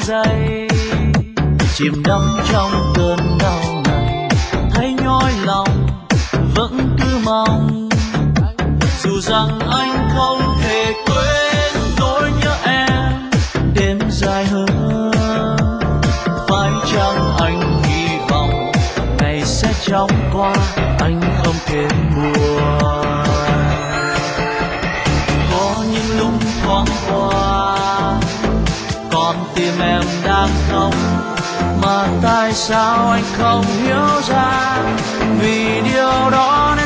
giây, chìm đắm trong cơn đau này, thấy nhói lòng vẫn cứ mong, dù rằng anh không thể quên nỗi nhớ em đêm dài hơn. Phải chăng anh hy vọng ngày sẽ chóng qua, anh không thể buồn. Có những lúc thoáng qua con tim em đang khóc, mà tại sao anh không hiểu ra, vì điều đó